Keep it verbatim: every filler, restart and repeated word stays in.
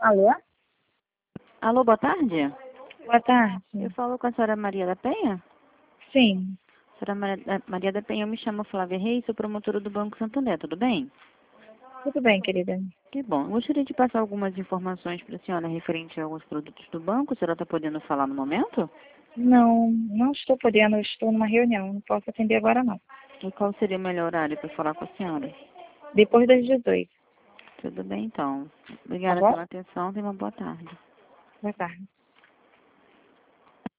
Alô? Alô, boa tarde. Boa tarde. Eu falo com a senhora Maria da Penha? Sim, Senhora Maria eh, Maria da Penha, eu me chamo Flávia Reis, sou promotora do Banco Santander, tudo bem? tudo bem, querida. Que bom. Eu gostaria de passar algumas informações para a senhora referente a alguns produtos do banco. A senhora está podendo falar no momento? Não, não estou podendo, eu estou numa reunião, não posso atender agora não. E qual seria o melhor horário para falar com a senhora? Depois das dezoito, Tudo bem, então. tá Obrigada bom? pela atenção. Tenha uma boa tarde. Boa tarde.